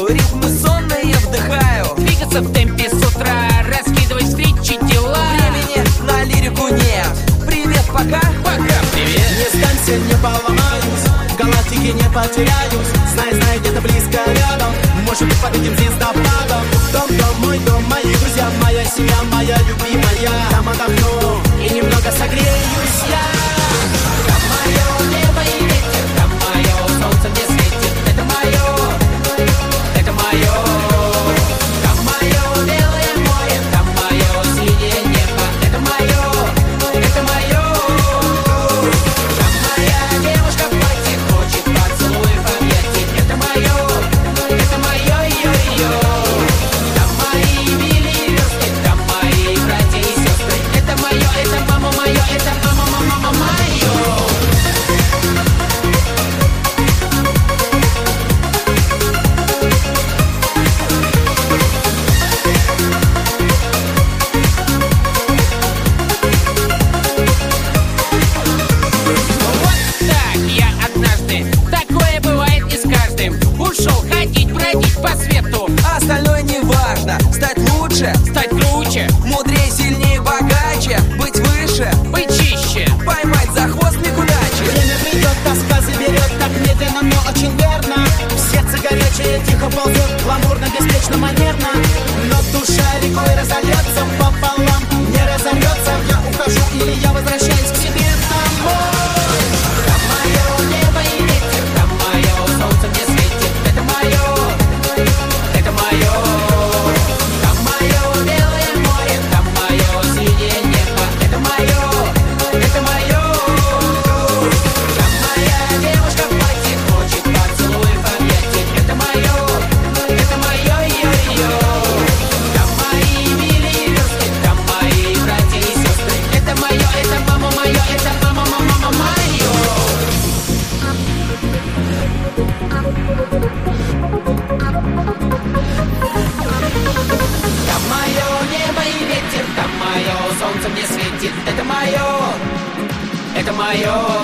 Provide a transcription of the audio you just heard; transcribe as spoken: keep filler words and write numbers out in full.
ритмы сонные вдыхаю. Двигаться в темпе с утра, раскидывать встречи дела. Времени на лирику нет. Привет, пока. Пока, привет. Не сдамся, не поломаюсь, в галактике не потеряюсь. Знай, знай, где-то близко рядом, может быть, под этим звездопадом. Дом, дом, мой дом, мои друзья, моя семья, моя любимая. Там отдохну и немного согреюсь я. Там мое небо и ветер, там мое солнце мне светит. Это мое, это мое. Там мое белое море, там мое синее небо. Это мое, это мое. Там моя девушка в платье хочет поцелуев, объятий. Это мое, это мое, ее-ее. Там мои мили версты, там мои братья и сестры. Это мое, это мама мое, это мама, мама, мама мое. Вот так я однажды, такое бывает и с каждым, ушел ходить, бродить по свету, Остальное не важно. Стать лучше, стать круче, мудрее, сильнее, богаче. Быть выше, быть чище. поймать за хвост миг удачи. Время придет, тоска заберет, так медленно, но очень верно. В сердце горячее тихо ползет, гламурно, беспечно, манерно. Но душа рекой разольется пополам, не разорвется. Я ухожу или я возвращаюсь к себе домой. Там мое небо и ветер, там мое солнце мне светит. Это мое, это мое. Там мое белое море, там мое синее небо. Это мое, это мое. Там моя девушка в платье хочет поцелуев, объятий. Это мое, это мое, ее-ее. Там мои мили версты, там мои братья и сестры. Это мое, это мама мое, это мама, мама, мама мое. Там мое небо и ветер, там мое солнце мне светит. Это мое, это мое.